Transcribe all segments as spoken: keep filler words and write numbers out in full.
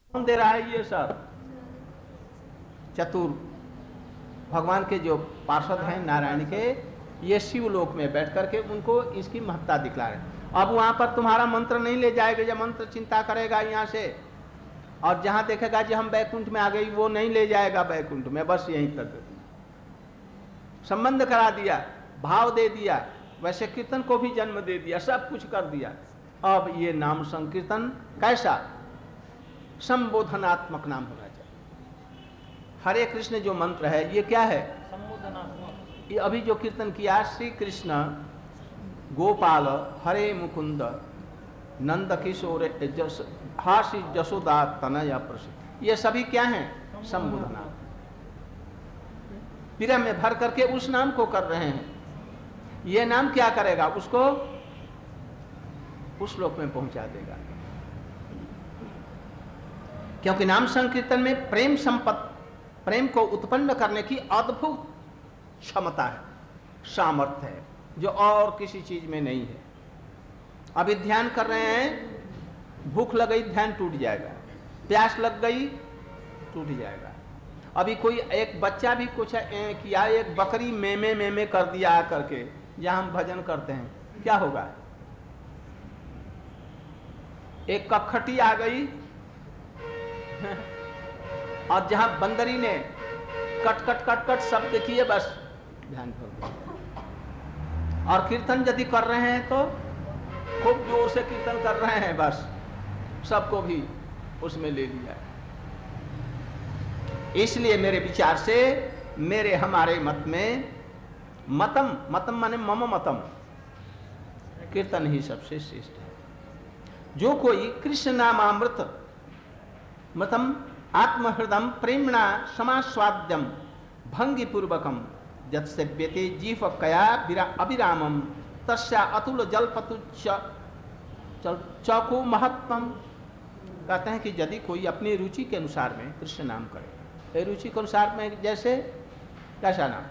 कौन दे रहा है ये सब? चतुर भगवान के जो पार्षद हैं नारायण के, ये शिवलोक में बैठ करके उनको इसकी महत्ता दिखला रहे। अब वहां पर तुम्हारा मंत्र नहीं ले जाएगा, जब मंत्र चिंता करेगा यहाँ से, और जहां देखेगा कि हम बैकुंठ में आ गई, वो नहीं ले जाएगा बैकुंठ में, बस यहीं तक संबंध करा दिया, भाव दे दिया, वैसे कीर्तन को भी जन्म दे दिया, सब कुछ कर दिया। अब ये नाम संकीर्तन कैसा? संबोधनात्मक नाम होना चाहिए। हरे कृष्ण जो मंत्र है ये क्या है? संबोधनात्मक। ये अभी जो कीर्तन किया, श्री कृष्ण गोपाल हरे मुकुंद नंद किशोर जस हासी जसोदा तनया प्रसिद्ध, ये सभी क्या हैं? संबोधना। पीरा में भर करके उस नाम को कर रहे हैं। ये नाम क्या करेगा? उसको उस लोक में पहुंचा देगा, क्योंकि नाम संकीर्तन में प्रेम संपत्ति, प्रेम को उत्पन्न करने की अद्भुत क्षमता है, सामर्थ्य है, जो और किसी चीज में नहीं है। अभी ध्यान कर रहे हैं, भूख लग गई ध्यान टूट जाएगा, प्यास लग गई टूट जाएगा। अभी कोई एक बच्चा भी कुछ किया, एक बकरी मेमे मेमे कर दिया करके, जहां हम भजन करते हैं, क्या होगा? एक कखटी आ गई और जहां बंदरी ने कट कट कट कट शब्द किए, बस ध्यान कर दो। और कीर्तन यदि कर रहे हैं तो खूब जोर से कीर्तन कर रहे हैं, बस सबको भी उसमें ले लिया। इसलिए मेरे विचार से, मेरे हमारे मत में, मतम मतम माने मम मतम, कीर्तन ही सबसे श्रेष्ठ है। जो कोई कृष्ण नामामृत मतम आत्महृदम प्रेमणा समास्वाद्यम भंगी पूर्वकम जत्सेव्यते जीव कया अभिरामम तस्या अतुल जलपतु चौको महत्तम। कहते हैं कि यदि कोई अपनी रुचि के अनुसार में कृष्ण नाम करे, रुचि के अनुसार में, जैसे कैसा नाम?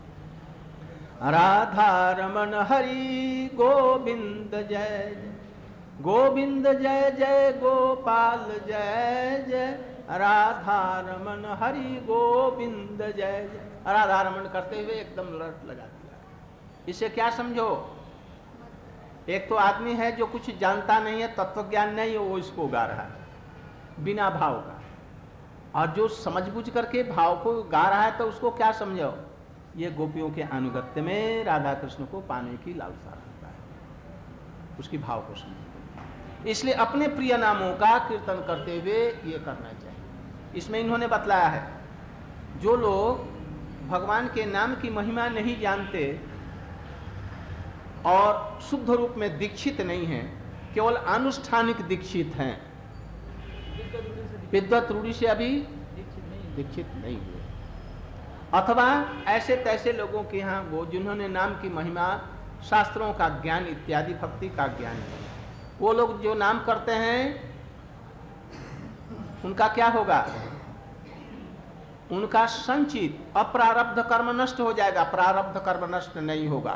राधा रमन हरि गोविंद जय गोविंद जय जय गोपाल जय जय राधा रमन हरि गोविंद जय जय। राधा रमन करते हुए एकदम लट लगा दिया। इसे क्या समझो? एक तो आदमी है जो कुछ जानता नहीं है, तत्व ज्ञान नहीं है, वो इसको गा रहा है बिना भाव का, और जो समझ बुझ करके भाव को गा रहा है, तो उसको क्या समझो? ये गोपियों के अनुगत्य में राधा कृष्ण को पाने की लालसा रखता है, उसकी भाव को समझो। इसलिए अपने प्रिय नामों का कीर्तन करते हुए ये करना चाहिए। इसमें इन्होंने बतलाया है, जो लोग भगवान के नाम की महिमा नहीं जानते और शुद्ध रूप में दीक्षित नहीं हैं, केवल अनुष्ठानिक दीक्षित हैं, विद्वत रूढ़ी से अभी दीक्षित नहीं हुए, अथवा ऐसे तैसे लोगों के यहाँ वो जिन्होंने नाम की महिमा, शास्त्रों का ज्ञान इत्यादि, भक्ति का ज्ञान है, वो लोग जो नाम करते हैं उनका क्या होगा? उनका संचित अप्रारब्ध कर्म नष्ट हो जाएगा, प्रारब्ध कर्म नष्ट नहीं होगा।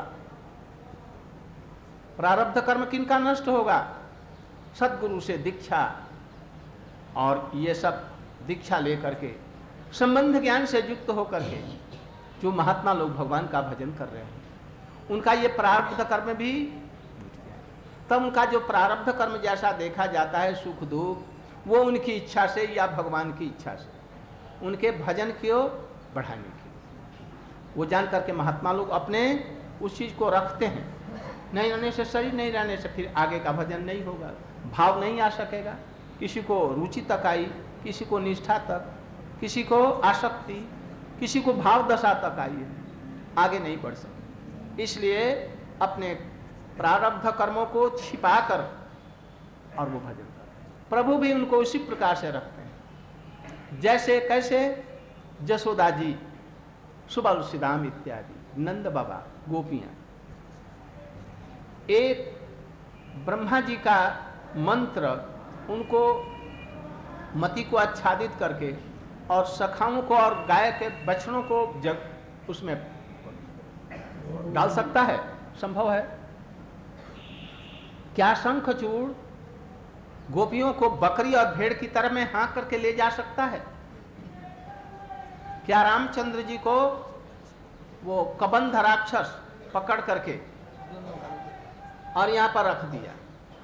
प्रारब्ध कर्म किनका नष्ट होगा? सद्गुरु से दीक्षा, और ये सब दीक्षा लेकर के संबंध ज्ञान से युक्त होकर के जो महात्मा लोग भगवान का भजन कर रहे हैं, उनका ये प्रारब्ध कर्म भी, तब उनका जो प्रारब्ध कर्म जैसा देखा जाता है, सुख दुख, वो उनकी इच्छा से या भगवान की इच्छा से, उनके भजन को बढ़ाने की, वो जान करके महात्मा लोग अपने उस चीज को रखते हैं। नहीं रहने से, शरीर नहीं रहने से फिर आगे का भजन नहीं होगा, भाव नहीं आ सकेगा। किसी को रुचि तक आई, किसी को निष्ठा तक, किसी को आसक्ति, किसी को भाव दशा तक आई है, आगे नहीं बढ़ सकते। इसलिए अपने प्रारब्ध कर्मों को छिपाकर और वो भजन करते हैं। प्रभु भी उनको उसी प्रकार से रखते हैं, जैसे कैसे जसोदा जी, सुबल सिदाम इत्यादि, नंद बाबा, गोपियां। एक ब्रह्मा जी का मंत्र उनको मति को आच्छादित करके और सखाओं को और गाय के बछड़ों को जग उसमें डाल सकता है, संभव है क्या? शंखचूड़ गोपियों को बकरी और भेड़ की तरह में हाँक करके ले जा सकता है? क्या रामचंद्र जी को वो कबंध राक्षस पकड़ करके और यहां पर रख दिया,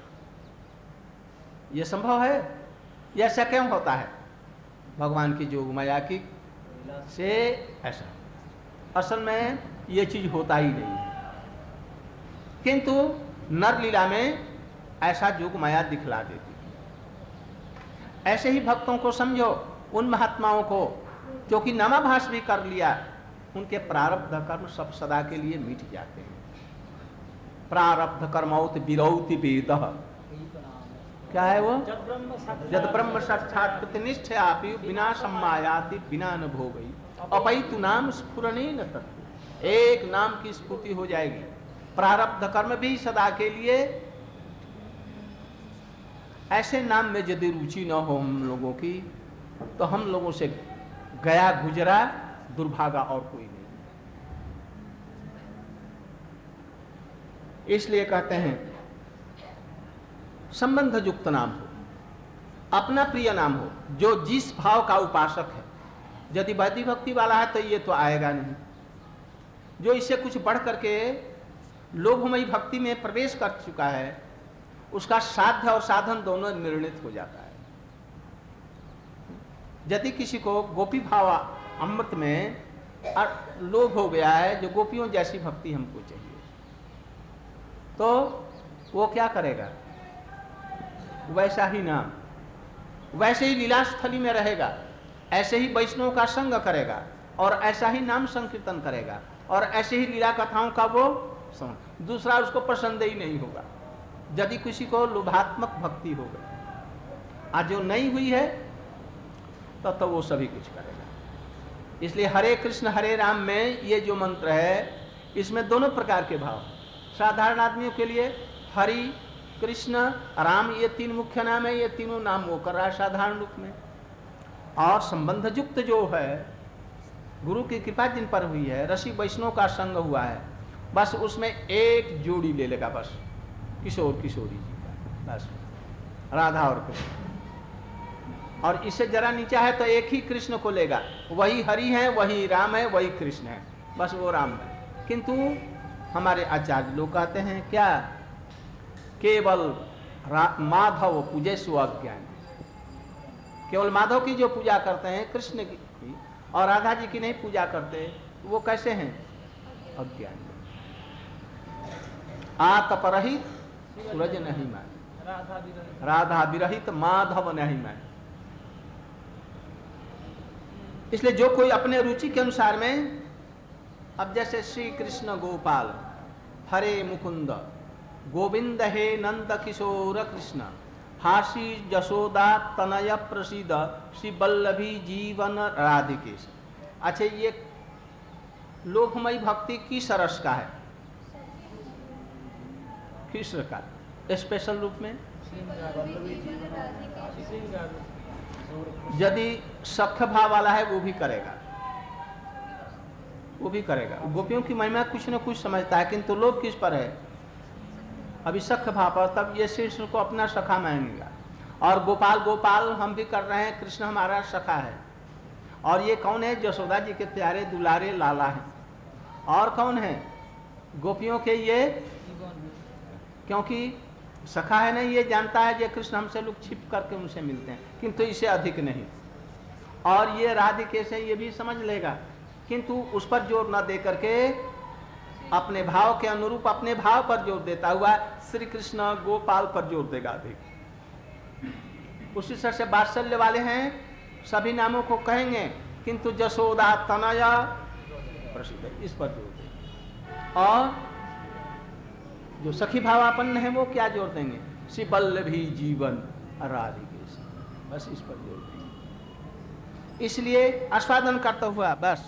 यह संभव है? यह ऐसा क्यों होता है? भगवान की जोग माया की से ऐसा, असल में यह चीज होता ही नहीं है, किंतु नर लीला में ऐसा जोग माया दिखला देती। ऐसे ही भक्तों को समझो, उन महात्माओं को क्योंकि नामाभास भी कर लिया, उनके प्रारब्ध कर्म सब सदा के लिए मिट जाते हैं। प्रारब्ध कर्मौत विरौति वेदः, क्या है वो? जद ब्रह्म साक्षात् प्रतिनिष्ठयापि बिना सम्मायाति बिना न भोगई अपैतु नाम स्फुरणेन तत्। एक नाम की स्फूर्ति हो जाएगी। प्रारब्ध कर्म भी सदा के लिए, ऐसे नाम में यदि रुचि न हो हम लोगों की, तो हम लोगों से गया गुजरा दुर्भागा और कोई नहीं। इसलिए कहते हैं संबंध युक्त नाम हो, अपना प्रिय नाम हो, जो जिस भाव का उपासक है। यदि वैदिक भक्ति वाला है तो ये तो आएगा नहीं। जो इससे कुछ बढ़ करके लोभमयी भक्ति में प्रवेश कर चुका है, उसका साध्य और साधन दोनों निर्णित हो जाता है। यदि किसी को गोपी भाव अमृत में लोभ हो गया है, जो गोपियों जैसी भक्ति हमको चाहिए, तो वो क्या करेगा? वैसा ही नाम, वैसे ही लीलास्थली में रहेगा, ऐसे ही वैष्णव का संग करेगा और ऐसा ही नाम संकीर्तन करेगा और ऐसे ही लीला कथाओं का वो संग। दूसरा उसको पसंद ही नहीं होगा। यदि किसी को लोभात्मक भक्ति हो गई, आज जो नहीं हुई है, तब तो, तो वो सभी कुछ करेगा। इसलिए हरे कृष्ण हरे राम में ये जो मंत्र है, इसमें दोनों प्रकार के भाव। साधारण आदमियों के लिए हरि कृष्ण राम ये तीन मुख्य नाम है, ये तीनों नाम वो कर रहा है साधारण रूप में। और संबंध युक्त जो है, गुरु की कृपा जिन पर हुई है, ऋषि वैष्णव का संग हुआ है, बस उसमें एक जोड़ी ले लेगा, बस किशोर किशोरी जी का, बस राधा और कृष्ण। और इससे जरा नीचा है तो एक ही कृष्ण को लेगा, वही हरि है, वही राम है, वही कृष्ण है, बस वो राम है। किंतु हमारे आचार्य लोग कहते हैं क्या? केवल माधव पूजे सुअज्ञान, केवल माधव की जो पूजा करते हैं, कृष्ण की और राधा जी की नहीं पूजा करते, वो कैसे हैं? अज्ञान। आतपरहित सूरज नहीं मान, राधा विरहित माधव नहीं मान। इसलिए जो कोई अपने रुचि के अनुसार में, अब जैसे श्री कृष्ण गोपाल हरे मुकुंद गोविंद हे नंद किशोर कृष्ण हासी जशोदा तनय प्रसिद्ध श्री वल्लभी जीवन राधिकेश। अच्छा, ये लोभमयी भक्ति किस रस का है? कृष्ण का स्पेशल रूप में। यदि सख्य भाव वाला है वो भी करेगा, वो भी करेगा। गोपियों की महिमा कुछ न कुछ समझता है, किंतु लोभ किस पर है? अभी सख्य भाव पर, तब ये कृष्ण को अपना सखा मानेगा। और गोपाल गोपाल हम भी कर रहे हैं, कृष्ण हमारा सखा है। और ये कौन है? यशोदा जी के प्यारे दुलारे लाला हैं। और कौन है? गोपियों के ये, क्योंकि सखा है नहीं, ये जानता है ये कृष्ण हमसे लोग छिप करके उनसे मिलते हैं, किंतु इसे अधिक नहीं। और ये राधिके से ये भी समझ लेगा, किंतु उस पर जोर न दे करके अपने भाव के अनुरूप अपने भाव पर जोर देता हुआ श्री कृष्ण गोपाल पर जोर देगा अधिक। उसी तरह से वात्सल्य वाले हैं, सभी नामों को कहेंगे, किंतु जशोदा तनया प्रसिद्ध, इस पर जोर देंगे। और जो सखी भावापन्न है वो क्या जोर देंगे? श्री वल्लभी जीवन राधिकेश, बस इस पर जोर देंगे। इसलिए आस्वादन करता हुआ बस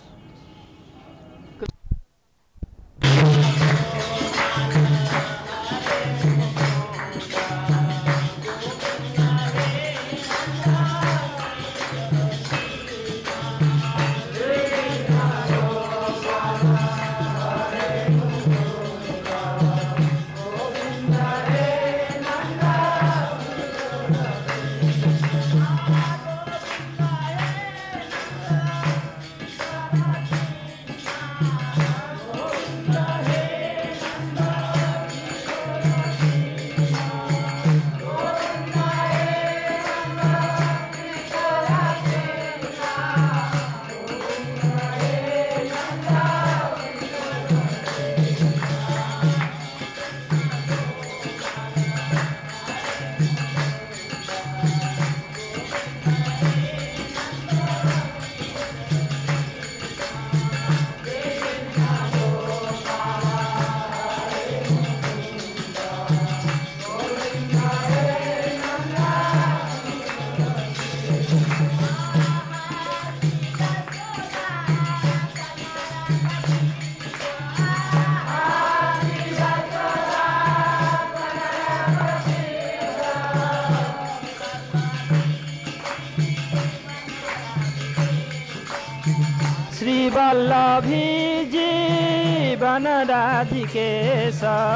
वल्लभी जीवन राधिकेश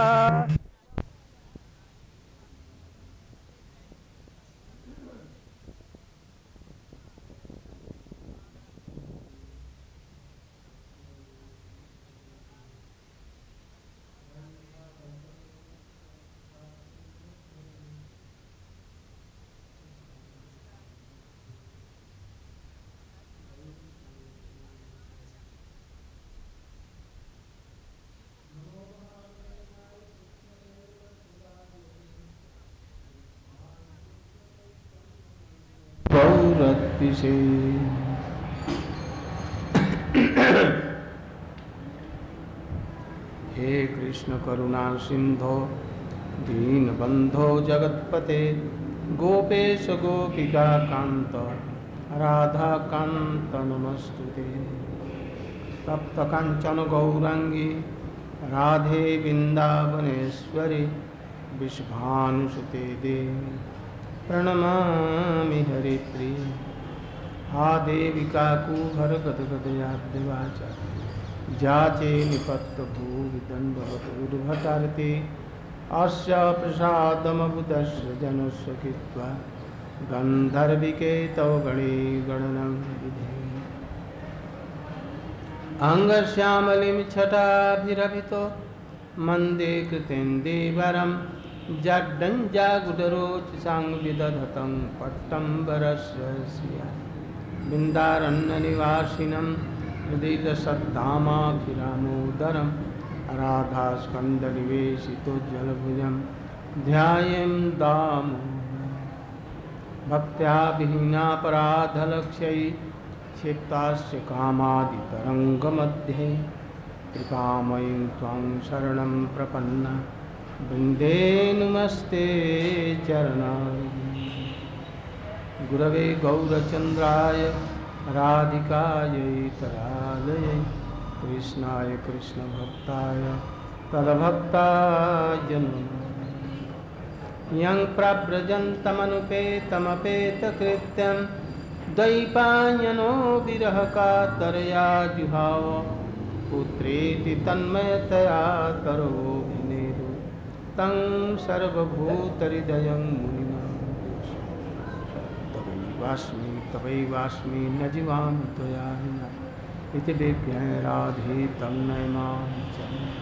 गौरतिशे हे कृष्ण करुणा सिंधो दीनबंधो जगत्पते गोपेश गोपिका कांत राधा कांत नमस्तुते तप्त कांचन गौरांगी राधे वृंदावनेश्वरी विश्वानुसुते देवी प्रणमामि हरिप्रिय हा देविका कुहर गदगदयाद्यवाचा जाचे निपत्त भूवि दंडवतुर्भटारते अस्य प्रसादमबुदस्य जनस्य कृत्वा गंधर्विके तव गणे गणनं विधे अंगश्यामलिं छटाभिरभितो मन्दे कृतेन्दीवरम् जड्डञ्जागुडरोचिसाङ्गविदधतं पट्टम्बरस्य श्रिया बिन्दारण्यनिवासिनं हृदयसद्धामाभिरामोदरं राधास्कन्दनिवेशितोज्ज्वलभुजं ध्यायें दामोदरं भक्त्या विहीनापराधलक्ष्यै क्षिप्तास्य कामादितरङ्गमध्ये कृपामयीं त्वां शरणं प्रपन्ना वृंदे नमस्ते चरणारविन्दे गुरवे गौरचंद्राय राधिकायै तरालये कृष्णाय कृष्णभक्ताय तद्भक्ताय नमः यं प्रव्रजन्तमनुपेतमपेतकृत्यं द्वैपायनो विरहकातरया जुहाव पुत्रेति तन्मयतया तरो तं सर्वभूतहृदयं मुनिनां तवैवास्मि तवैवास्मि न जीवामि त्वया विना इति विज्ञाय राधे तं नयमां च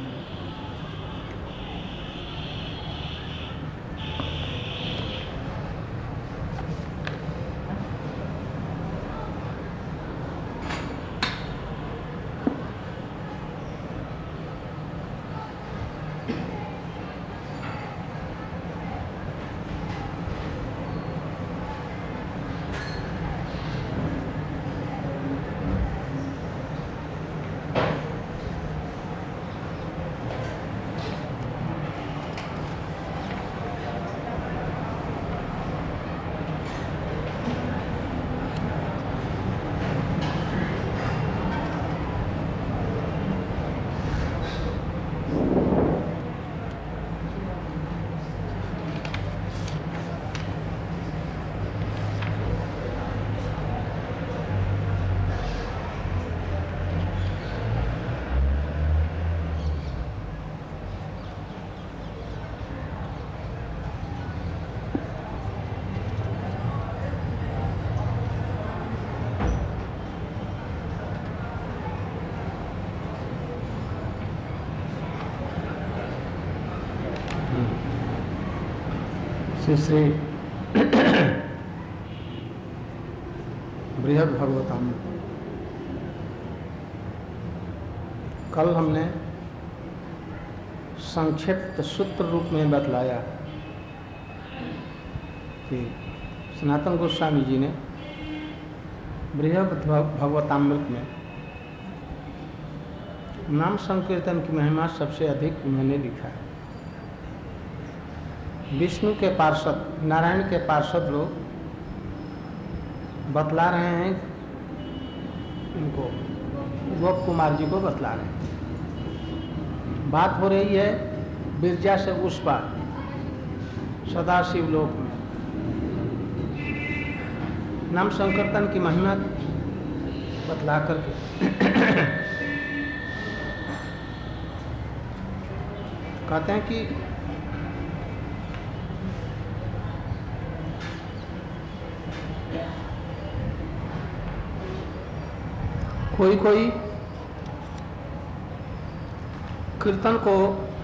श्री श्री बृहद भागवतम। कल हमने संक्षिप्त सूत्र रूप में बतलाया कि सनातन गोस्वामी जी ने बृहद भागवतामृत में नाम संकीर्तन की महिमा सबसे अधिक उन्होंने लिखा है। विष्णु के पार्षद, नारायण के पार्षद लोग बतला रहे हैं, इनको गोप कुमार जी को बतला रहे हैं। बात हो रही है बिरजा से उस पार सदाशिव लोक में। नाम संकीर्तन की महिमा बतला करके कहते हैं कि कोई कोई कीर्तन को,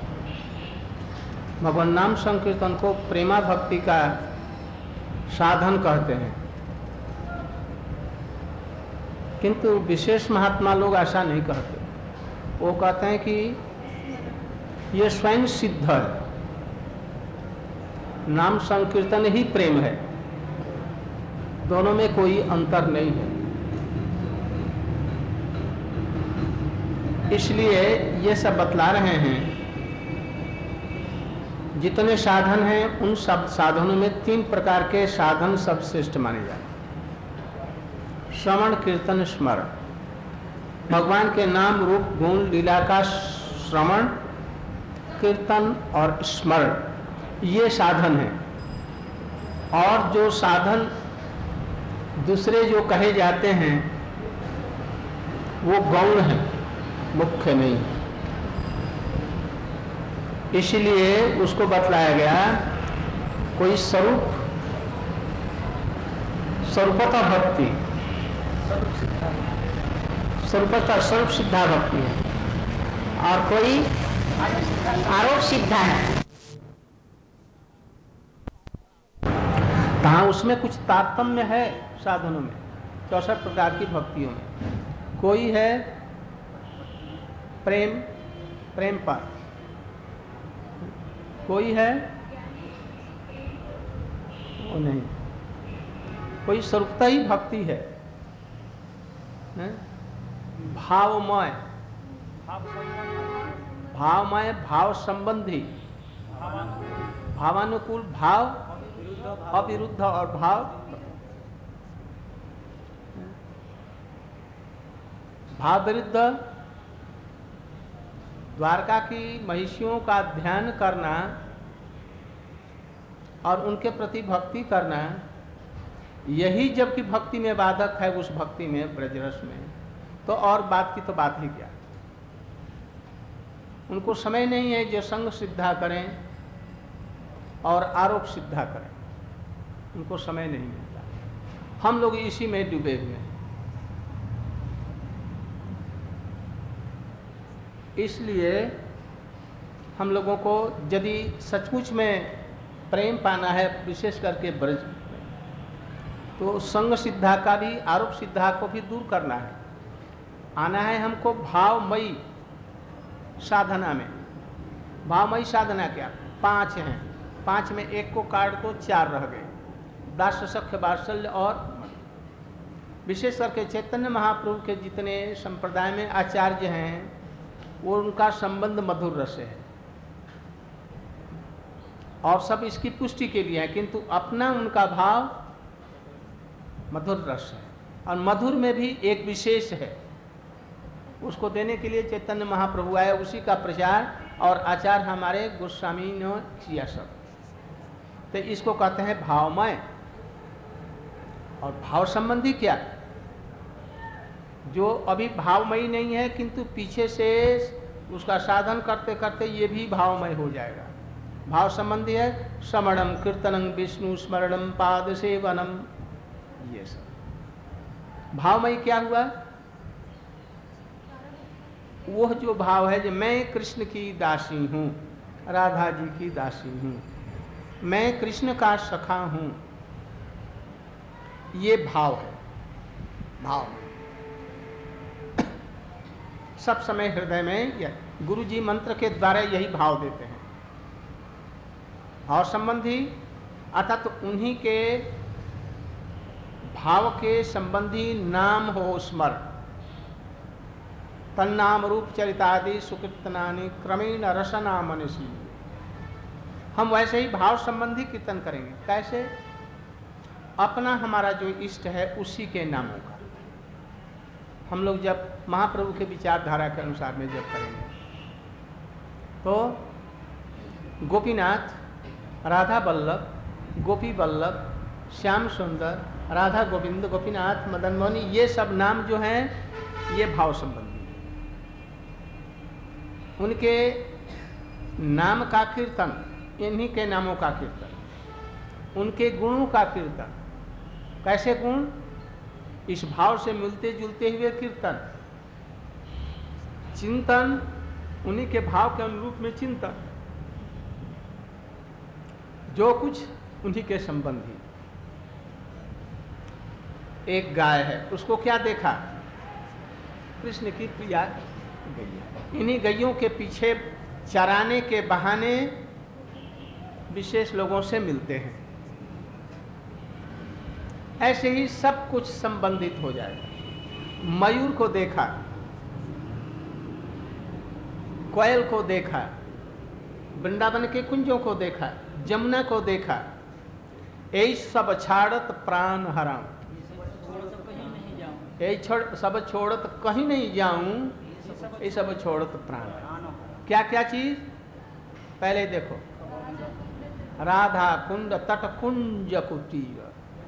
भगवान नाम संकीर्तन को प्रेमा भक्ति का साधन कहते हैं, किंतु विशेष महात्मा लोग ऐसा नहीं कहते। वो कहते हैं कि ये स्वयं सिद्ध है, नाम संकीर्तन ही प्रेम है, दोनों में कोई अंतर नहीं है। इसलिए ये सब बतला रहे हैं, जितने साधन हैं उन सब साधनों में तीन प्रकार के साधन सबश्रेष्ठ माने जाते हैं। श्रवण कीर्तन स्मरण, भगवान के नाम रूप गुण लीला का श्रवण कीर्तन और स्मरण, ये साधन है। और जो साधन दूसरे जो कहे जाते हैं वो गौण है, मुख्य नहीं। इसलिए उसको बतलाया गया, कोई स्वरूप स्वरूपता भक्ति, स्वरूपता स्वरूप सिद्धा भक्ति है, और कोई आरोप सिद्धा है। कहाँ उसमें कुछ तारतम्य है साधनों में, चौसठ प्रकार की भक्तियों में। कोई है प्रेम प्रेम पर, कोई है वो नहीं, कोई स्वरूपता ही भक्ति है, भावमय भावमय भाव संबंधी, भावानुकूल भाव, अविरुद्ध और भाव भाव विरुद्ध। द्वारका की महिषियों का ध्यान करना और उनके प्रति भक्ति करना, यही जबकि भक्ति में बाधक है, उस भक्ति में ब्रजरस में, तो और बात की तो बात ही क्या। उनको समय नहीं है जो संग सिद्धा करें और आरोप सिद्धा करें, उनको समय नहीं मिलता। हम लोग इसी में डूबे हुए हैं। इसलिए हम लोगों को यदि सचमुच में प्रेम पाना है, विशेष करके ब्रज, तो संग सिद्धा का भी, आरोप सिद्धा को भी दूर करना है। आना है हमको भावमयी साधना में। भावमयी साधना क्या? पांच हैं, पांच में एक को काट दो, चार रह गए, दास्य सख्य वात्सल्य। और विशेष करके चैतन्य महाप्रभु के जितने संप्रदाय में आचार्य हैं, वो उनका संबंध मधुर रस है, और सब इसकी पुष्टि के लिए है, किंतु अपना उनका भाव मधुर रस है, और मधुर में भी एक विशेष है, उसको देने के लिए चैतन्य महाप्रभु आए, उसी का प्रचार और आचार हमारे गोस्वामी ने किया सब। तो इसको कहते हैं भावमय। और भाव संबंधी क्या? जो अभी भावमयी नहीं है, किंतु पीछे से उसका साधन करते करते ये भी भावमय हो जाएगा। भाव संबंधी है श्रवणम कीर्तनम विष्णु स्मरणम पाद सेवनम, ये सब भावमयी क्या हुआ? वह जो भाव है जो मैं कृष्ण की दासी हूँ, राधा जी की दासी हूँ, मैं कृष्ण का सखा हूँ, ये भाव है। भाव सब समय हृदय में, गुरु जी मंत्र के द्वारा यही भाव देते हैं। भाव संबंधी अर्थात तो उन्हीं के भाव के संबंधी नाम हो स्मरण, तन्नाम रूप चरितादि सुकीर्तनानि क्रमेण रसना मनसी। हम वैसे ही भाव संबंधी कीर्तन करेंगे। कैसे? अपना हमारा जो इष्ट है उसी के नामों का हम लोग जब महाप्रभु के विचारधारा के अनुसार में जब करेंगे, तो गोपीनाथ, राधा वल्लभ, गोपी वल्लभ, श्याम सुंदर, राधा गोविंद, गोपीनाथ, मदन मोहन, ये सब नाम जो हैं ये भाव संबंधी हैं। उनके नाम का कीर्तन, इन्हीं के नामों का कीर्तन, उनके गुणों का कीर्तन। कैसे गुण? इस भाव से मिलते जुलते हुए कीर्तन, चिंतन, उन्हीं के भाव के अनुरूप में चिंतन, जो कुछ उन्हीं के संबंधी। एक गाय है, उसको क्या देखा? कृष्ण की प्रिया गैया। इन्हीं गैयों के पीछे चराने के बहाने विशेष लोगों से मिलते हैं। ऐसे ही सब कुछ संबंधित हो जाएगा। मयूर को देखा, कोयल को देखा, वृंदावन के कुंजों को देखा, जमुना को देखा, यही सब छाड़त प्राण हराम, यही छोड़ सब छोड़त कहीं नहीं जाऊं, ये सब छोड़त प्राण। क्या क्या चीज? पहले देखो, राधा कुंड तट कुंज कुटीर,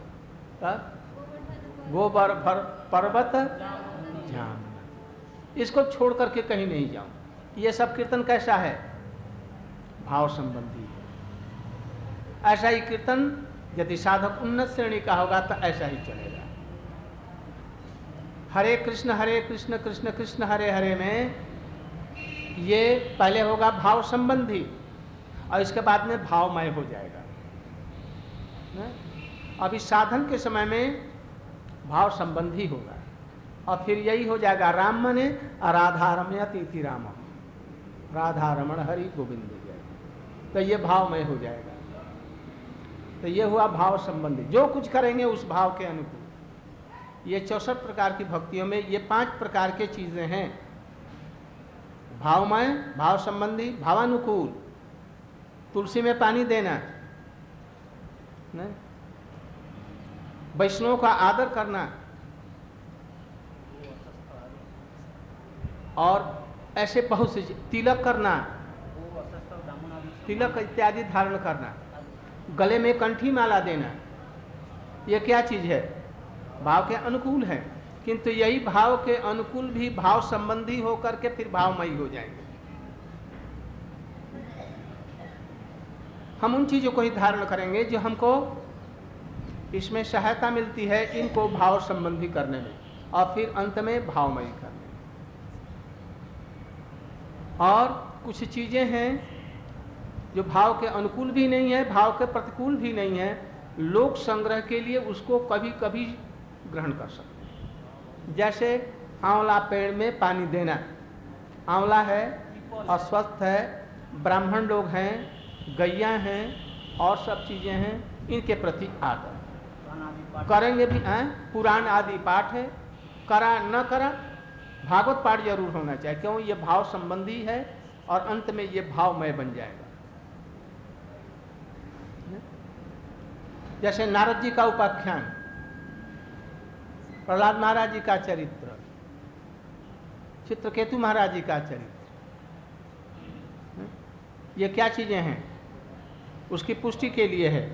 गोबर भर पर्वत जाम, इसको छोड़ करके कहीं नहीं जाऊं। ये सब कीर्तन कैसा है? भाव संबंधी है। ऐसा ही कीर्तन यदि साधक उन्नत श्रेणी का होगा तो ऐसा ही चलेगा। हरे कृष्ण हरे कृष्ण कृष्ण कृष्ण हरे हरे में ये पहले होगा भाव संबंधी और इसके बाद में भावमय हो जाएगा। अभी साधन के समय में भाव संबंधी होगा और फिर यही हो जाएगा, राम मने राधा रमयति राम, राधा रमण हरि गोविंद जय, तो ये भावमय हो जाएगा। तो ये हुआ भाव संबंधी, जो कुछ करेंगे उस भाव के अनुकूल। ये चौसठ प्रकार की भक्तियों में ये पांच प्रकार के चीजें हैं, भावमय, भाव संबंधी, भावानुकूल, तुलसी में पानी देना, वैष्णव का आदर करना और ऐसे बहुत से, तिलक करना, तिलक इत्यादि धारण करना, गले में कंठी माला देना, ये क्या चीज है? भाव के अनुकूल है। किंतु यही भाव के अनुकूल भी भाव संबंधी होकर के फिर भावमयी हो जाएंगे। हम उन चीजों को ही धारण करेंगे जो हमको इसमें सहायता मिलती है, इनको भाव संबंधी करने में, और फिर अंत में भावमयी करने में। और कुछ चीजें हैं जो भाव के अनुकूल भी नहीं है, भाव के प्रतिकूल भी नहीं है, लोक संग्रह के लिए उसको कभी कभी ग्रहण कर सकते हैं। जैसे आंवला पेड़ में पानी देना, आंवला है, अस्वस्थ है, ब्राह्मण लोग हैं, गैया हैं और सब चीजें हैं, इनके प्रति आदर करेंगे भी हैं। पुराण आदि पाठ है, करा न करा भागवत पाठ जरूर होना चाहिए, क्यों? ये भाव संबंधी है और अंत में ये भावमय बन जाएगा। जैसे नारद जी का उपाख्यान, प्रहलाद महाराज जी का चरित्र, चित्रकेतु महाराज जी का चरित्र, ये क्या चीजें हैं? उसकी पुष्टि के लिए है,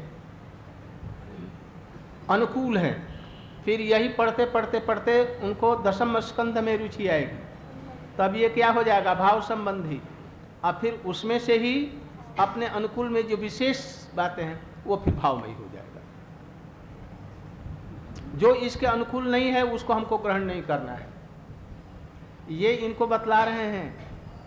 अनुकूल है। फिर यही पढ़ते पढ़ते पढ़ते उनको दशम स्कंध में रुचि आएगी, तब ये क्या हो जाएगा? भाव संबंधी। और फिर उसमें से ही अपने अनुकूल में जो विशेष बातें हैं वो फिर भावमयी हो जाएगा। जो इसके अनुकूल नहीं है उसको हमको ग्रहण नहीं करना है। ये इनको बतला रहे हैं।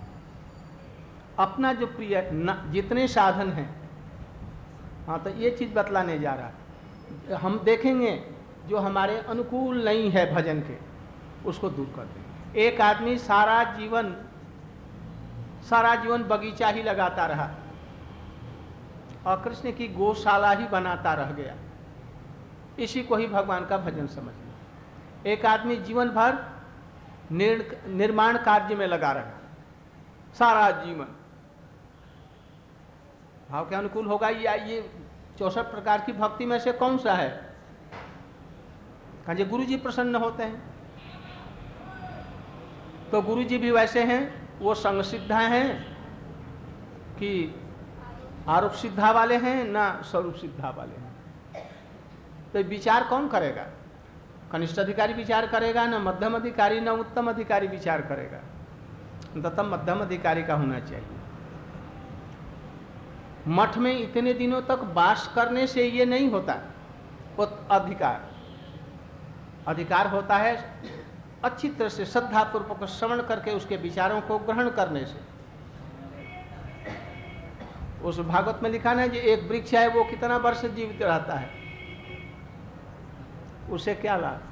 अपना जो प्रिय जितने साधन हैं, हाँ, तो ये चीज बतलाने जा रहा है। हम देखेंगे जो हमारे अनुकूल नहीं है भजन के, उसको दूर कर देंगे। एक आदमी सारा जीवन सारा जीवन बगीचा ही लगाता रहा और कृष्ण की गौशाला ही बनाता रह गया, इसी को ही भगवान का भजन समझना। एक आदमी जीवन भर निर्माण कार्य में लगा रहा, सारा जीवन भाव के अनुकूल होगा। या ये चौसठ प्रकार की भक्ति में से कौन सा है? कहा गुरु जी प्रसन्न होते हैं, तो गुरु जी भी वैसे हैं, वो संग सिद्धा हैं कि आरोप सिद्धा वाले हैं, ना स्वरूप सिद्धा वाले हैं। तो विचार कौन करेगा? कनिष्ठ अधिकारी विचार करेगा, न मध्यम अधिकारी, न उत्तम अधिकारी विचार करेगा। तथा मध्यम अधिकारी का होना चाहिए। मठ में इतने दिनों तक वास करने से ये नहीं होता वो अधिकार। अधिकार होता है अच्छी तरह से श्रद्धा पूर्वक श्रवण करके उसके विचारों को ग्रहण करने से। उस भागवत में लिखा है कि एक वृक्ष है वो कितना वर्ष जीवित रहता है, उसे क्या लाभ?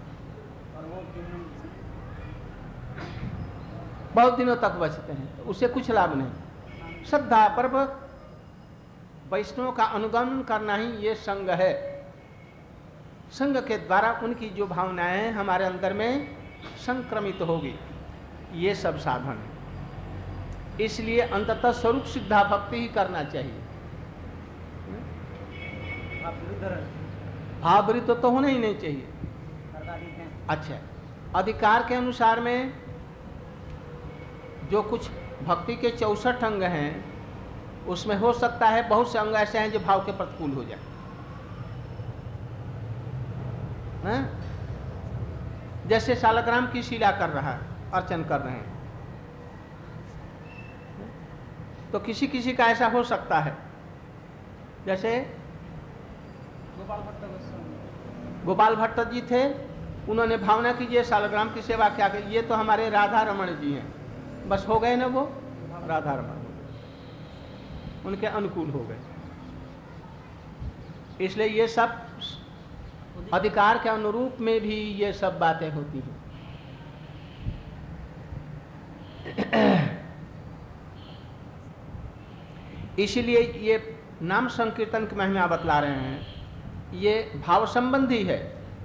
बहुत दिनों तक बचते हैं, उसे कुछ लाभ नहीं। श्रद्धा पूर्वक वैष्णव का अनुगमन करना ही ये संग है। संग के द्वारा उनकी जो भावनाएं हैं हमारे अंदर में संक्रमित होगी, ये सब साधन है। इसलिए अंततः स्वरूप सिद्धा भक्ति ही करना चाहिए। भाव विरुद्ध तो होना ही नहीं चाहिए। अच्छा, अधिकार के अनुसार में जो कुछ भक्ति के चौसठ अंग हैं उसमें हो सकता है बहुत से अंग ऐसे हैं जो भाव के प्रतिकूल हो जाए। हैं? जैसे शालग्राम की शिला कर रहा है, अर्चन कर रहे हैं, तो किसी किसी का ऐसा हो सकता है। जैसे गोपाल भट्ट गोपाल भट्ट जी थे, उन्होंने भावना की ये शालग्राम की सेवा क्या की, ये तो हमारे राधा रमण जी हैं, बस हो गए ना, वो राधा रमण हो गए, उनके अनुकूल हो गए। इसलिए ये सब अधिकार के अनुरूप में भी ये सब बातें होती हैं। इसीलिए ये नाम संकीर्तन की महिमा बतला रहे हैं, ये भाव संबंधी है।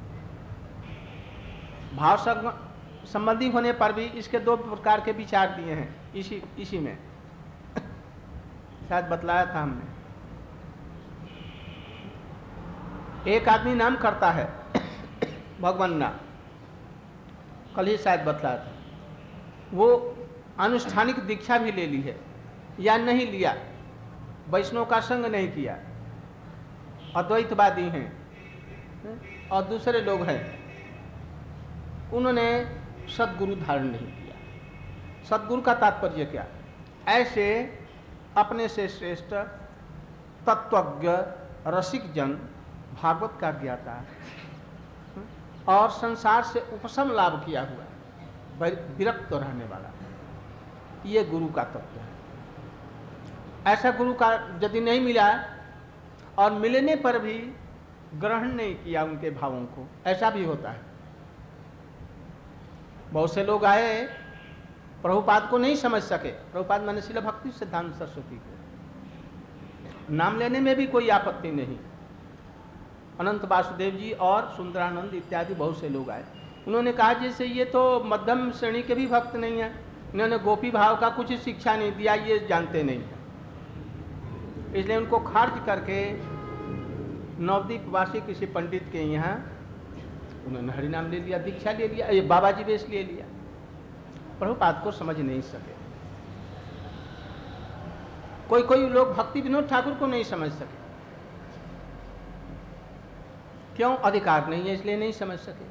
भाव संबंधी होने पर भी इसके दो प्रकार के विचार दिए हैं इसी इसी में, शायद बतलाया था हमने। एक आदमी नाम करता है भगवान नाम, कल ही शायद बतलाया था, वो अनुष्ठानिक दीक्षा भी ले ली है या नहीं लिया, वैष्णव का संग नहीं किया, अद्वैतवादी हैं और दूसरे लोग हैं, उन्होंने सद्गुरु धारण नहीं किया। सद्गुरु का तात्पर्य क्या? ऐसे अपने से श्रेष्ठ तत्वज्ञ रसिक जन, भागवत का ज्ञाता और संसार से उपशम लाभ किया हुआ, विरक्त रहने वाला, ये गुरु का तत्व है। ऐसा गुरु का यदि नहीं मिला और मिलने पर भी ग्रहण नहीं किया उनके भावों को, ऐसा भी होता है। बहुत से लोग आए, प्रभुपाद को नहीं समझ सके, प्रभुपाद माने श्रील भक्ति सिद्धांत सरस्वती को, नाम लेने में भी कोई आपत्ति नहीं। अनंत वासुदेव जी और सुंदरानंद इत्यादि बहुत से लोग आए, उन्होंने कहा जैसे ये तो मध्यम श्रेणी के भी भक्त नहीं है, इन्होंने गोपी भाव का कुछ शिक्षा नहीं दिया, ये जानते नहीं है। इसलिए उनको खारिज करके नवदीप वासी किसी पंडित के यहाँ उन्होंने हरिनाम ले लिया, दीक्षा ले लिया, ये बाबा जी वेश ले लिया। प्रभुपाद को समझ नहीं सके। कोई कोई लोग भक्ति विनोद ठाकुर को नहीं समझ सके। क्यों? अधिकार नहीं है, इसलिए नहीं समझ सके।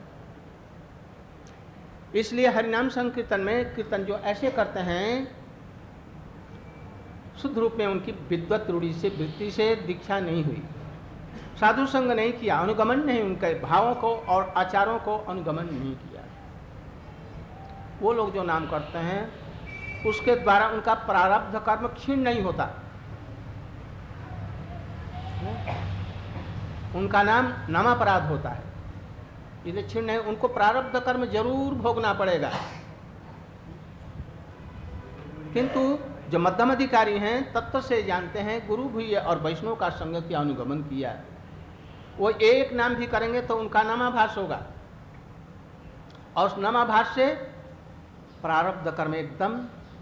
इसलिए हरिनाम संकीर्तन में कीर्तन जो ऐसे करते हैं, शुद्ध रूप में उनकी विद्वत रूढ़ि से, वृत्ति से दीक्षा नहीं हुई, साधु संग नहीं किया, अनुगमन नहीं, उनके भावों को और आचारों को अनुगमन नहीं किया। वो लोग जो नाम करते हैं उसके द्वारा उनका प्रारब्ध कर्म क्षीण नहीं होता। उनका नाम नामापराध होता है, इसलिए क्षीण नहीं, उनको प्रारब्ध कर्म जरूर भोगना पड़ेगा। किंतु जो मध्यम अधिकारी हैं, तत्व से जानते हैं, गुरु भी और वैष्णव का संग किया, अनुगमन किया, वो एक नाम भी करेंगे तो उनका नामाभास होगा, और उस नामाभास से प्रारब्ध कर्म एकदम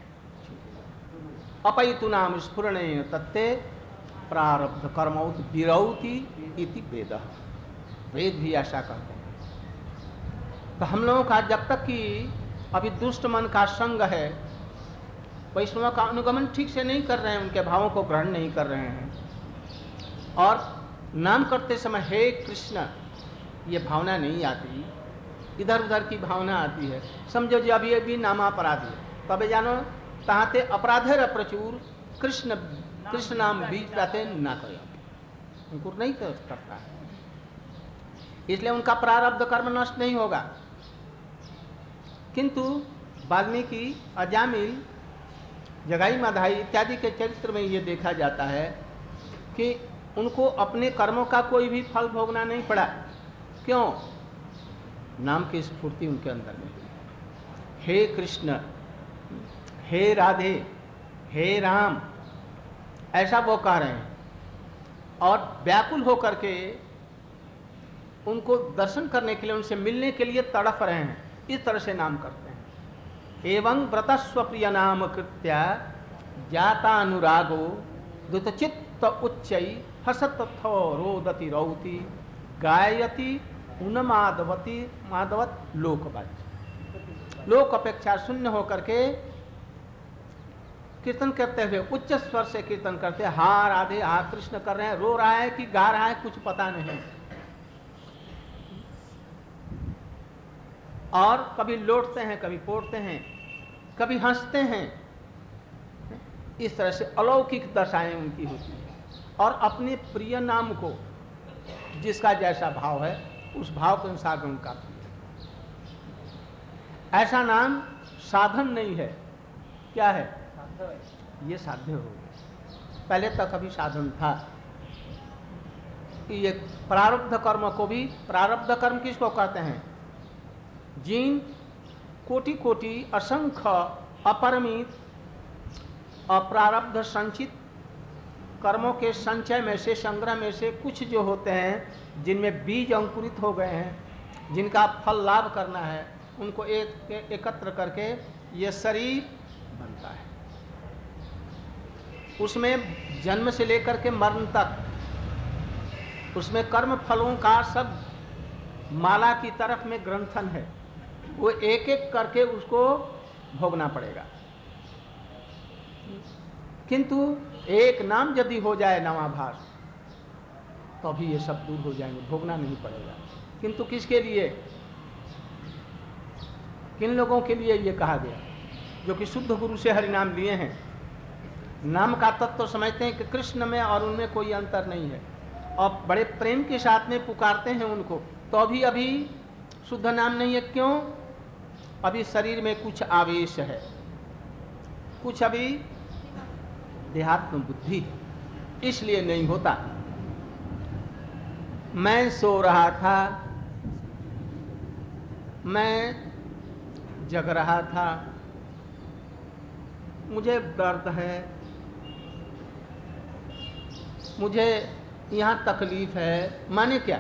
अपैतु नाम स्फुरणेन तत्ते प्रारब्ध कर्मौत विरौति इति वेद। वेद भी ऐसा कहते हैं। तो हम लोगों का जब तक कि अभी दुष्ट मन का संग है, वैष्णव का अनुगमन ठीक से नहीं कर रहे हैं, उनके भावों को ग्रहण नहीं कर रहे हैं, और नाम करते समय हे कृष्ण ये भावना नहीं आती, इधर उधर की भावना आती है, समझो जी अब ये भी नामापराध है, तबे जानो ताते अपराधेर प्रचुर कृष्ण कृष्ण नाम बीज रहते ना करो, उनको नहीं कर सकता है, इसलिए उनका प्रारब्ध कर्म नष्ट नहीं होगा। किंतु वाल्मीकि, अजामिल, जगाई माधाई इत्यादि के चरित्र में ये देखा जाता है कि उनको अपने कर्मों का कोई भी फल भोगना नहीं पड़ा। क्यों? नाम की स्फूर्ति उनके अंदर में। हे कृष्ण, हे राधे, हे राम, ऐसा वो कह रहे हैं और व्याकुल होकर के उनको दर्शन करने के लिए, उनसे मिलने के लिए तड़प रहे हैं, इस तरह से नाम करते हैं। एवं व्रतस्वप्रिय नाम कृत्या जातानुरागो दुतचित्त उच्चई हसतथो रोदति रौति गायति उन्मादवती माधवत लोकवाच। लोक अपेक्षा शून्य होकर के कीर्तन करते हुए उच्च स्वर से कीर्तन करते, हा राधे, हा कृष्ण कर रहे हैं, रो रहा है कि गा रहा है कुछ पता नहीं, और कभी लौटते हैं, कभी पोड़ते हैं, कभी हंसते हैं। इस तरह से अलौकिक दशाएं उनकी होती हैं और अपने प्रिय नाम को, जिसका जैसा भाव है उस भाव के अनुसार उनका प्रिय। ऐसा नाम साधन नहीं है, क्या है? ये साध्य हो गया। पहले तक अभी साधन था कि ये प्रारब्ध कर्म को भी, प्रारब्ध कर्म किसको कहते हैं? जिन कोटि कोटि असंख्य अपरिमित अप्रारब्ध संचित कर्मों के संचय में से, संग्रह में से कुछ जो होते हैं, जिनमें बीज अंकुरित हो गए हैं, जिनका फल लाभ करना है, उनको एक एकत्र करके ये शरीर बनता है। उसमें जन्म से लेकर के मरण तक उसमें कर्म फलों का सब माला की तरफ में ग्रंथन है, वो एक एक करके उसको भोगना पड़ेगा। किंतु एक नाम यदि हो जाए नवाभास, तो भी ये सब दूर हो जाएंगे, भोगना नहीं पड़ेगा। किंतु किसके लिए, किन लोगों के लिए ये कहा गया? जो कि शुद्ध गुरु से हरि नाम लिए हैं, नाम का तत्व तो समझते हैं कि कृष्ण में और उनमें कोई अंतर नहीं है, और बड़े प्रेम के साथ में पुकारते हैं उनको, तो भी अभी शुद्ध नाम नहीं है। क्यों? अभी शरीर में कुछ आवेश है, कुछ अभी देहात्म बुद्धि है, इसलिए नहीं होता। मैं सो रहा था, मैं जग रहा था, मुझे दर्द है, मुझे यहाँ तकलीफ है, माने क्या?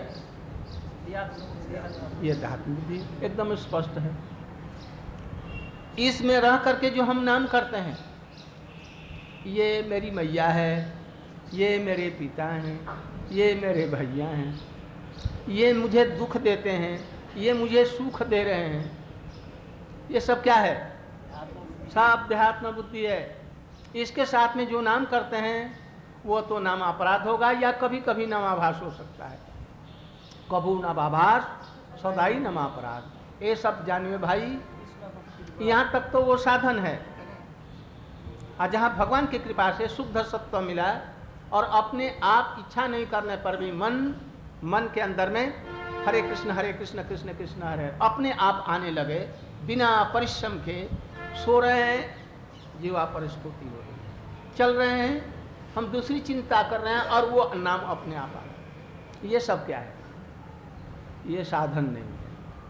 ये देहात्म बुद्धि एकदम स्पष्ट है। इसमें रह करके जो हम नाम करते हैं, ये मेरी मैया है, ये मेरे पिता हैं, ये मेरे भैया हैं, ये मुझे दुख देते हैं, ये मुझे सुख दे रहे हैं, ये सब क्या है? सब देहात्म बुद्धि है। इसके साथ में जो नाम करते हैं वो तो नाम अपराध होगा, या कभी कभी नामाभास हो सकता है। कबू नामाभास सदाई नामापराध, ये सब जानिए भाई। यहाँ तक तो वो साधन है, और जहाँ भगवान की कृपा से शुद्ध सत्व मिला और अपने आप इच्छा नहीं करने पर भी मन मन के अंदर में हरे कृष्ण हरे कृष्ण कृष्ण कृष्ण हरे अपने आप आने लगे, बिना परिश्रम के। सो रहे हैं, जीवा परिस्फुटी हो रही है, चल रहे हैं, हम दूसरी चिंता कर रहे हैं और वो नाम अपने आप आ रहा है। ये सब क्या है? ये साधन नहीं है।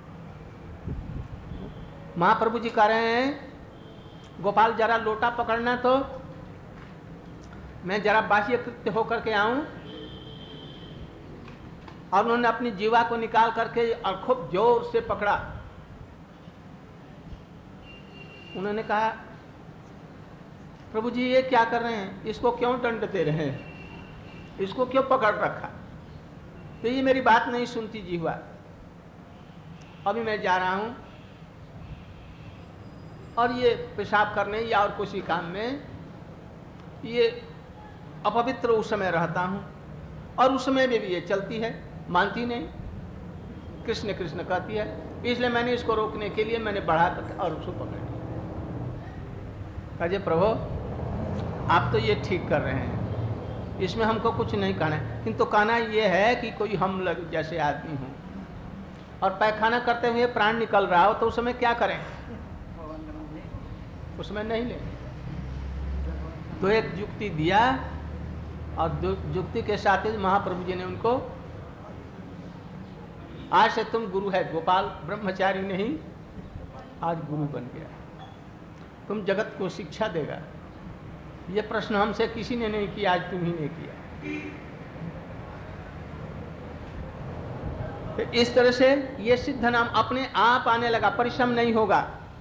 महाप्रभु जी कह रहे हैं, गोपाल जरा लोटा पकड़ना, तो मैं जरा बाह्य कृत्य होकर के आऊं, और उन्होंने अपनी जीवा को निकाल करके और खूब जोर से पकड़ा। उन्होंने कहा, प्रभु जी ये क्या कर रहे हैं, इसको क्यों दंड दे रहे हैं, इसको क्यों पकड़ रखा? तो ये मेरी बात नहीं सुनती जीवा, अभी मैं जा रहा हूं और ये पेशाब करने या और किसी काम में, ये अपवित्र उस समय रहता हूं, और उस समय में भी ये चलती है, मानती नहीं। कृष्ण कृष्ण कहती है, इसलिए मैंने इसको रोकने के लिए मैंने बढ़ा कर और उसको पकड़ लिया। कहे प्रभु आप तो ये ठीक कर रहे हैं, इसमें हमको कुछ नहीं कहना है, किंतु कहना ये है कि कोई हम लग जैसे आदमी हो और पैखाना करते हुए प्राण निकल रहा हो तो उस समय क्या करें? उसमें नहीं ले। तो एक युक्ति दिया और युक्ति के साथ ही महाप्रभु जी ने उनको, आज से तुम गुरु है गोपाल, ब्रह्मचारी नहीं, आज गुरु बन गया, तुम जगत को शिक्षा देगा। ये प्रश्न हमसे किसी ने नहीं किया, आज तुम ही ने किया। तो इस तरह से ये सिद्ध नाम अपने आप आने लगा, परिश्रम नहीं होगा।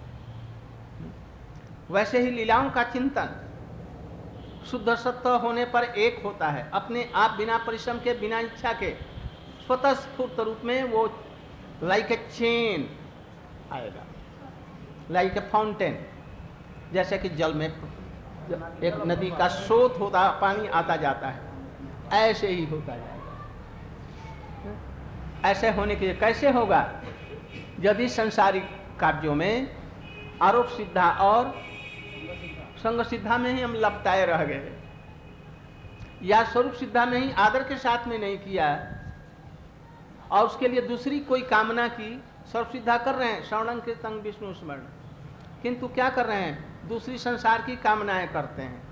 वैसे ही लीलाओं का चिंतन शुद्ध सत्व होने पर एक होता है, अपने आप बिना परिश्रम के बिना इच्छा के स्वतः स्फूर्त रूप में वो लाइक ए चेन आएगा, लाइक ए फाउंटेन। जैसे कि जल में एक नदी का स्रोत होता, पानी आता जाता है, ऐसे ही होता जाएगा। ऐसे होने के लिए कैसे होगा? यदि संसारिक कार्यों में आरोप सिद्धा और संग सिद्धा में ही हम लपटाए रह गए, या स्वरूप सिद्धा में ही आदर के साथ में नहीं किया और उसके लिए दूसरी कोई कामना की, स्वरूप सिद्धा कर रहे हैं श्रवण कीर्तन विष्णु स्मरण, किंतु क्या कर रहे हैं? दूसरी संसार की कामनाएं करते हैं,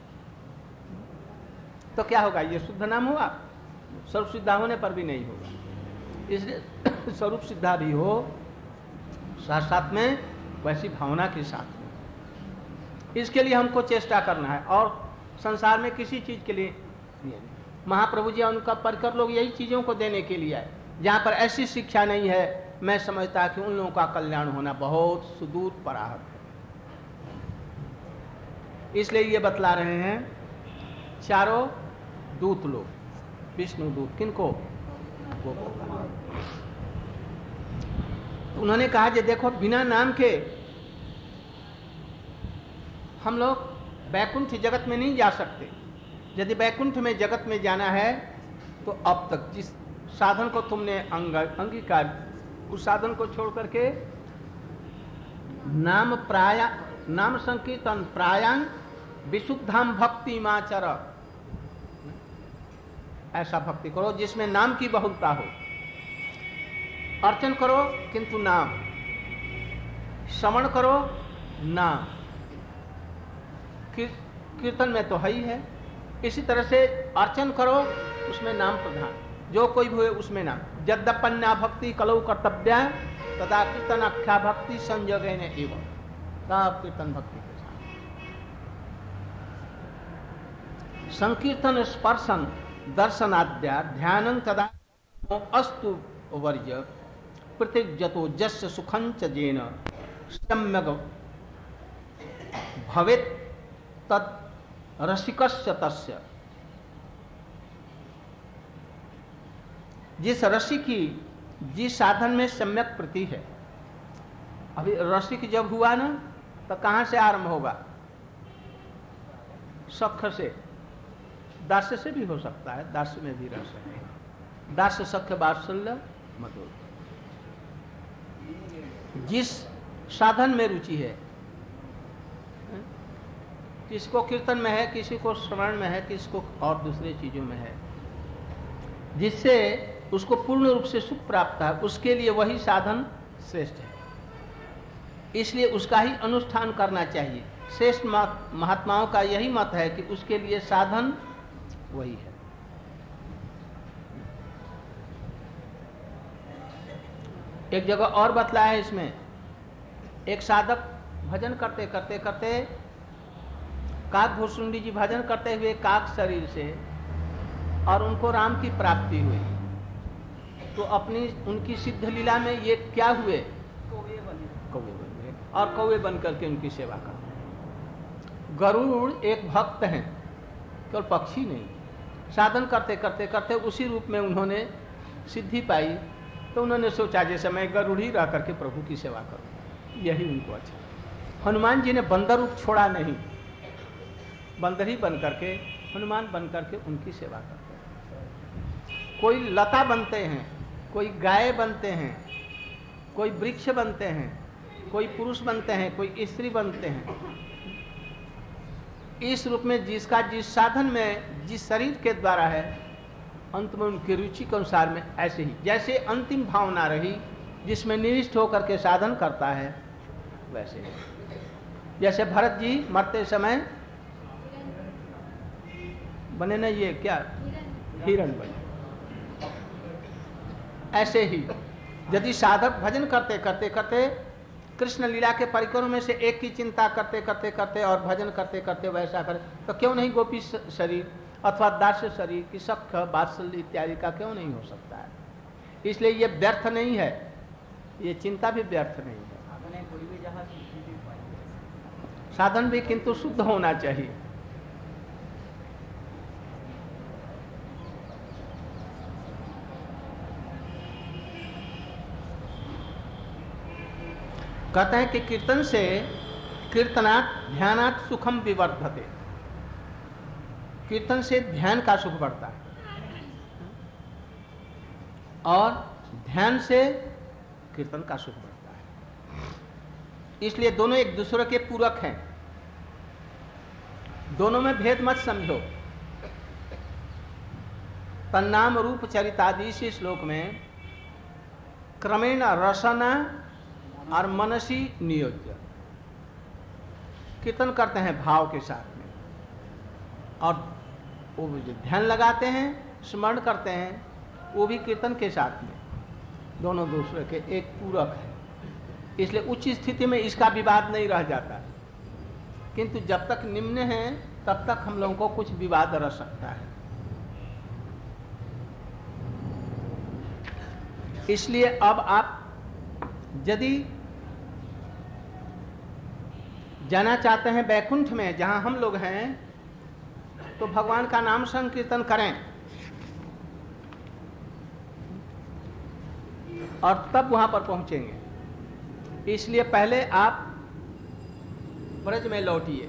तो क्या होगा? ये शुद्ध नाम हुआ? स्वरूप सिद्धा होने पर भी नहीं होगा। इसलिए स्वरूप सिद्धा भी हो साथ साथ में वैसी भावना के साथ में, इसके लिए हमको चेष्टा करना है। और संसार में किसी चीज के लिए महाप्रभु जी उनका परिकर लोग यही चीजों को देने के लिए आए। जहाँ पर ऐसी शिक्षा नहीं है, मैं समझता कि उन लोगों का कल्याण होना बहुत सुदूर पराहत है। इसलिए ये बतला रहे हैं चारों दूत लोग, विष्णु दूत, किनको? तो उन्होंने कहा कि देखो बिना नाम के हम लोग वैकुंठ जगत में नहीं जा सकते। यदि वैकुंठ में जगत में जाना है तो अब तक जिस साधन को तुमने अंग अंगीकार, उस साधन को छोड़ करके नाम प्राया नाम संकीर्तन प्रायांग विशुद्धाम भक्ति माचर, ऐसा भक्ति करो जिसमें नाम की बहुलता हो। अर्चन करो किंतु नाम, श्रवण करो नाम, कीर्तन में तो है ही है। इसी तरह से अर्चन करो, उसमें नाम प्रधान, जो कोई भी हुए उसमें नाम। यद्यपन्या भक्ति कलौ कर्तव्या तथा कीर्तन अख्या भक्ति संयोगे ने एवं, सब कीर्तन भक्ति के साथ। संकीर्तन स्पर्शन दर्शनाद्या ध्यानं तदा अस्तु वर्य प्रतिजतो जस्य सुखंच जेन सम्यक भवेत् तत् रसिकस्य तस्य। जिस रसिक की जिस साधन में सम्यक प्रति है, अभी रसिक जब हुआ ना तो कहां से आरंभ होगा? सख से, दास्य से भी हो सकता है, दास्य में भी रस है। दास्य सख वात्सल्य मधुर। जिस साधन में रुचि है, किसी को कीर्तन में है, किसी को श्रवण में है, किसी को और दूसरे चीजों में है, जिससे उसको पूर्ण रूप से सुख प्राप्त है, उसके लिए वही साधन श्रेष्ठ है। इसलिए उसका ही अनुष्ठान करना चाहिए। श्रेष्ठ महात्माओं का यही मत है कि उसके लिए साधन वही है। एक जगह और बतलाया है इसमें, एक साधक भजन करते करते करते काक भूसुंडी जी भजन करते हुए काक शरीर से, और उनको राम की प्राप्ति हुई, तो अपनी उनकी सिद्ध लीला में ये क्या हुए? कौवे बने, कौवे बन गए और कौवे बन करके उनकी सेवा करते। गरुड़ एक भक्त हैं, केवल पक्षी नहीं। साधन करते करते करते उसी रूप में उन्होंने सिद्धि पाई, तो उन्होंने सोचा जैसे मैं गरुड़ ही रह करके प्रभु की सेवा करूं, यही उनको अच्छा। हनुमान जी ने बंदर रूप छोड़ा नहीं, बंदर ही बन करके, हनुमान बन करके उनकी सेवा करते। कोई लता बनते हैं, कोई गाय बनते हैं, कोई वृक्ष बनते हैं, कोई पुरुष बनते हैं, कोई स्त्री बनते हैं। इस रूप में जिसका जिस साधन में जिस शरीर के द्वारा है, अंत में उनकी रुचि के अनुसार में ऐसे ही जैसे अंतिम भावना रही जिसमें निविष्ट होकर के साधन करता है, वैसे ही जैसे भरत जी मरते समय बने ना ये क्या हिरण बने, ऐसे ही यदि साधक भजन करते करते करते कृष्ण लीला के परिकरों में से एक की चिंता करते करते करते और भजन करते करते वैसा करे, तो क्यों नहीं गोपी शरीर अथवा दास्य शरीर की सख्त वात्सल्य इत्यादि का क्यों नहीं हो सकता है। इसलिए ये व्यर्थ नहीं है, ये चिंता भी व्यर्थ नहीं है। साधन भी किंतु शुद्ध होना चाहिए। कहते हैं कि कीर्तन से कीर्तनात् ध्यानात् सुखम विवर्धते, कीर्तन से ध्यान का सुख बढ़ता है और ध्यान से कीर्तन का सुख बढ़ता है। इसलिए दोनों एक दूसरे के पूरक हैं, दोनों में भेद मत समझो। तन्नाम रूप चरितादि से श्लोक में क्रमेण रसना और मनसी नियोज्य, कीर्तन करते हैं भाव के साथ में और वो जो ध्यान लगाते हैं स्मरण करते हैं वो भी कीर्तन के साथ में, दोनों दूसरे के एक पूरक है। इसलिए उच्च स्थिति में इसका विवाद नहीं रह जाता, किंतु जब तक निम्न है तब तक हम लोगों को कुछ विवाद रह सकता है। इसलिए अब आप यदि जाना चाहते हैं बैकुंठ में जहां हम लोग हैं, तो भगवान का नाम संकीर्तन करें और तब वहां पर पहुंचेंगे। इसलिए पहले आप ब्रज में लौटिए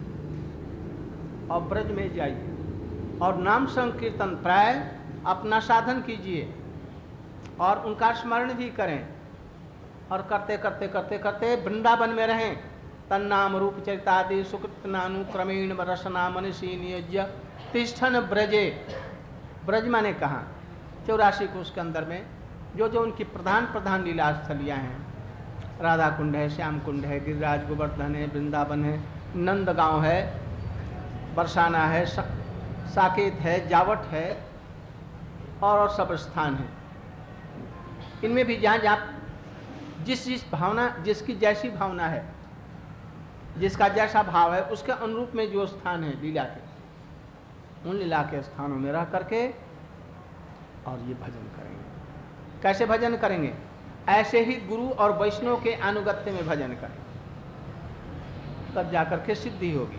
और ब्रज में जाइए और नाम संकीर्तन प्राय अपना साधन कीजिए और उनका स्मरण भी करें और करते करते करते करते वृंदावन में रहें। तन्नाम रूप चरितादि सुकृतनानुक्रमेण रसना मनसी नियोज्य तिष्ठन ब्रजे, ब्रज माने कहाँ, चौरासी कोष के अंदर में जो जो उनकी प्रधान प्रधान लीला स्थलियाँ हैं, राधा कुंड है, श्याम कुंड है, गिरिराज गोवर्धन है, वृंदावन है, नंदगांव है, बरसाना है, साकेत है, जावट है और, और सब स्थान है। इनमें भी जहाँ जहाँ जिस जिस भावना, जिसकी जैसी भावना है, जिसका जैसा भाव है, उसके अनुरूप में जो स्थान है लीला के, उन लीला के स्थानों में रह करके और ये भजन करेंगे। कैसे भजन करेंगे? ऐसे ही गुरु और वैष्णव के अनुगत्य में भजन करें, तब जाकर के सिद्धि होगी।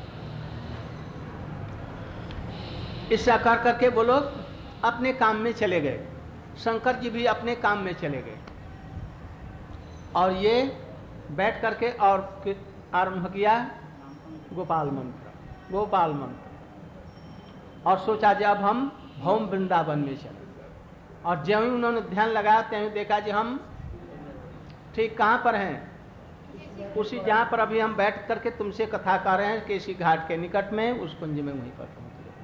ऐसा कर करके वो लोग अपने काम में चले गए, शंकर जी भी अपने काम में चले गए और ये बैठ करके और आरंभ किया गोपाल मंत्र, गोपाल मंत्र, और सोचा जब हम भौम वृंदावन में चले, और जब ही उन्होंने ध्यान लगाया त्यों देखा कि हम ठीक कहाँ पर हैं, उसी जहाँ पर अभी हम बैठ करके तुमसे कथा कर रहे हैं, केसी घाट के निकट में, उस कुंज में वहीं पर पहुँच गए।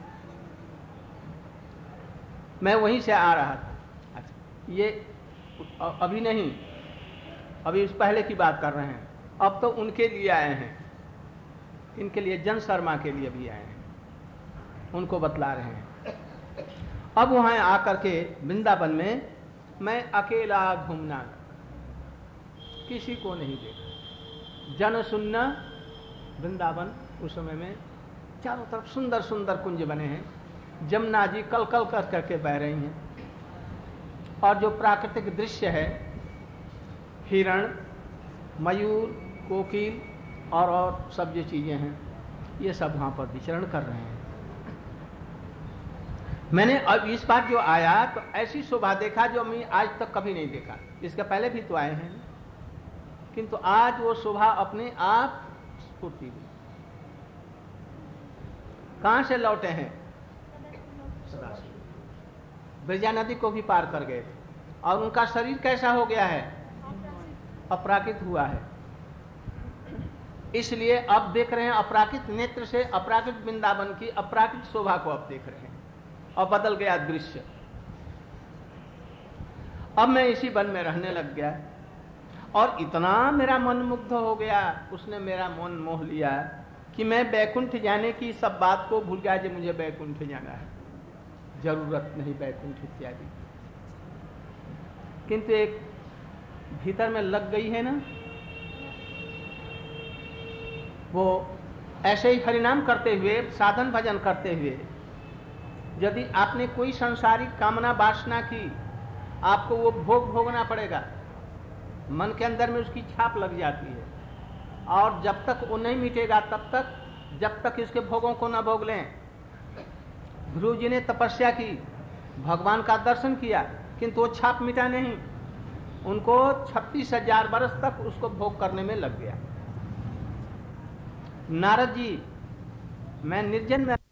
मैं वहीं से आ रहा था। अच्छा, ये अभी नहीं, अभी उस पहले की बात कर रहे हैं। अब तो उनके लिए आए हैं, इनके लिए जन शर्मा के लिए भी आए हैं, उनको बतला रहे हैं। अब वहाँ आकर के वृंदावन में मैं अकेला घूमना, किसी को नहीं देखा, जन सुनना वृंदावन। उस समय में चारों तरफ सुंदर सुंदर कुंज बने हैं, जमुना जी कल कल कर करके बह रही हैं, और जो प्राकृतिक दृश्य है, हिरण, मयूर, कोकिल और और सब जो चीज़ें हैं, ये सब वहाँ पर विचरण कर रहे हैं। मैंने अब इस बार जो आया तो ऐसी शोभा देखा जो मैं आज तक कभी नहीं देखा। इसके पहले भी तो आए हैं, किंतु आज वो शोभा अपने आप स्फूर्ति हुई। कहाँ से लौटे हैं? ब्रजा नदी को भी पार कर गए थे, और उनका शरीर कैसा हो गया है? अपराकृत हुआ है। इसलिए अब देख रहे हैं अपराकृत नेत्र से अपराकृत वृंदावन की अपराकृत शोभा को अब देख रहे हैं और बदल गया दृश्य। अब मैं इसी वन में रहने लग गया और इतना मेरा मन मुग्ध हो गया, उसने मेरा मन मोह लिया कि मैं बैकुंठ जाने की सब बात को भूल गया। जो मुझे बैकुंठ जाना है, जरूरत नहीं बैकुंठ इत्यादि। किंतु एक भीतर में लग गई है ना, वो ऐसे ही हरिनाम करते हुए, साधन भजन करते हुए, यदि आपने कोई सांसारिक कामना वासना की, आपको वो भोग भोगना पड़ेगा। मन के अंदर में उसकी छाप लग जाती है और जब तक वो नहीं मिटेगा तब तक, जब तक इसके भोगों को न भोग लें। ध्रुव जी ने तपस्या की, भगवान का दर्शन किया, किंतु वो छाप मिटा नहीं। उनको छत्तीस हजार वर्ष तक उसको भोग करने में लग गया। नारद जी, मैं निर्जन में